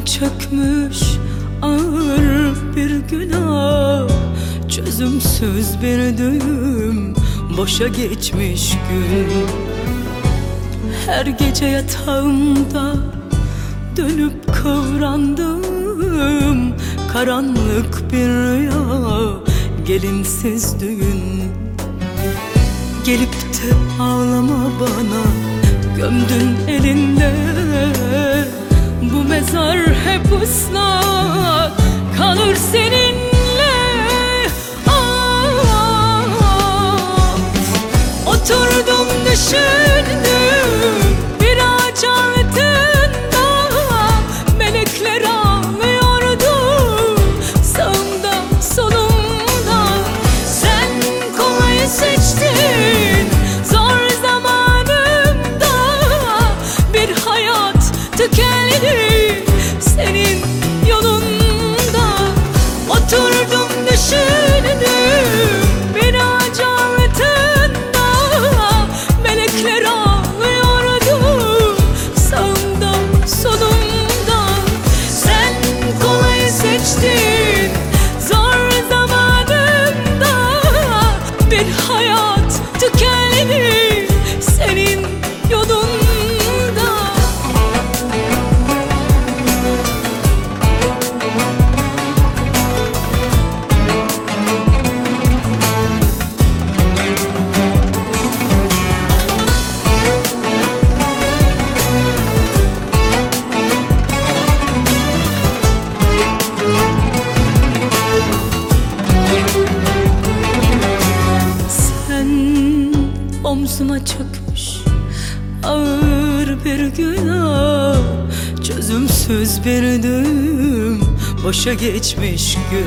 Omzuma çökmüş ağır bir günah, çözümsüz bir düğüm, boşa geçmiş gün. Her gece yatağımda dönüp kıvrandım, karanlık bir rüya, gelinsiz düğün. Gelip de ağlama bana, gömdün elinde. Bu mezar hep ıslak kalır seninle. Oturdum düşündüm bir ağaç altında, melekler ağlıyordu sağımda solumda. Sen kolayı seçtin zor zamanımda, bir hayat tükendi senin yolunda. Oturdum düşündüm bir ağaç altında, melekler ağlıyordu sağımda solumda. Sen kolayı seçtin zor zamanımda, bir hayat tükendi senin yolunda. Omzuma çökmüş ağır bir günah, çözümsüz bir düğüm, boşa geçmiş gün.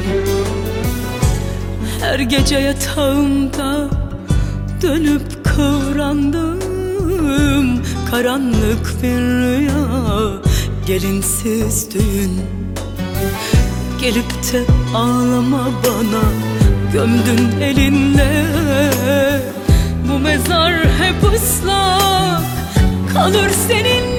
Her gece yatağımda dönüp kıvrandım, karanlık bir rüya, gelinsiz düğün. Gelip de ağlama bana, gömdün elinle. Bu mezar hep ıslak kalır senin